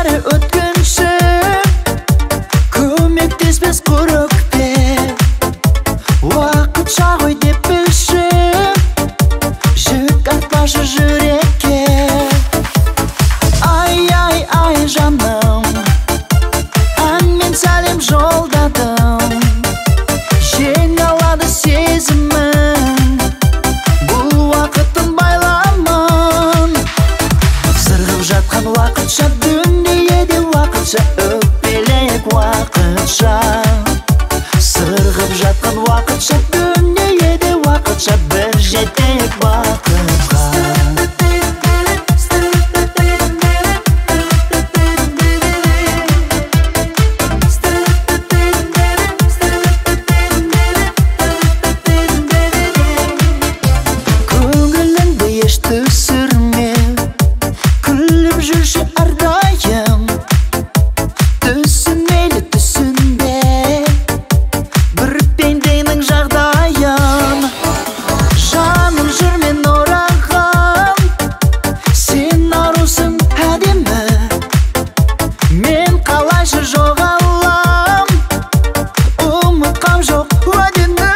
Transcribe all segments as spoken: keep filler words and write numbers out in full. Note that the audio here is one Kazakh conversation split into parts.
бәрі өткінші, көмектеспес құрықпен. Уақытша ғой деп білші, жүк артпашы жүрекке. Ай, ай, ай жаным, әнмен сәлем жолдадым. Жеңе алады сезімін, бұл уақыттың байламын. Сырғып жатқан уақытша дүниеде, уақытша өкпелейік уақытша. Сырғып жатқан уақытша дүниеде, уақытша бір жетейік бақытқа. Көңіліңді еш түсірме, күліп жүрші әрдайым. Түсінмейлі түсінбе бір пенденің жағдайын. Жаным жүрмен ораған, сен арусың әдемі. Мен қалайша жоғалам, ұмытқам жоқ уәдені.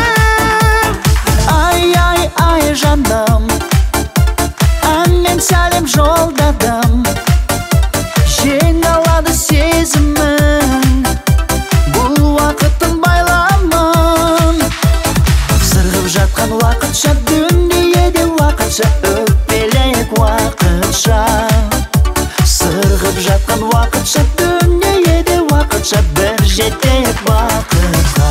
Ай, ай, ай жаным, әнмен сәлем жолдадым. Жеңе алады сезімін, бұл уақыттың байламын. Сырғып жатқан уақытша дүниеде, уақытша өкпелейік уақытша. Сырғып жатқан уақытша дүниеде, уақытша бір жетейік бақытқа.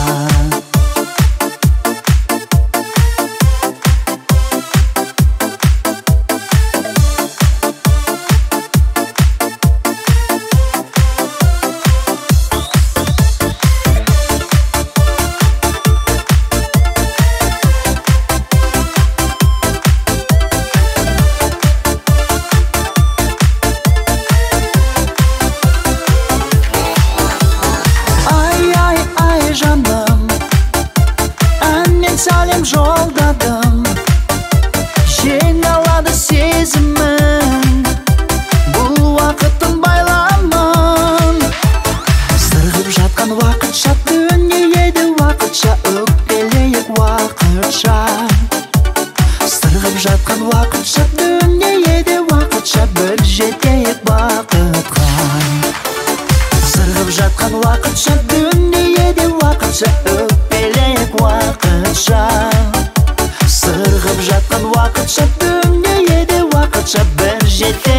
Жаным, әнмен сәлем жолдадым. Жеңе алады сезімін, бұл уақыттың байламын. Сырғып жатқан уақытша дүниеде, уақытша өкпелейік уақытша. Сырғып жатқан уақытша дүниеде, уақытша бір жетейік бақытқа. Сырғып жатқан уақытша дүниеде, уақытша өкпелейік уақытша. Сырғып жатқан уақытша дүниеде, уақытша бір жетейік.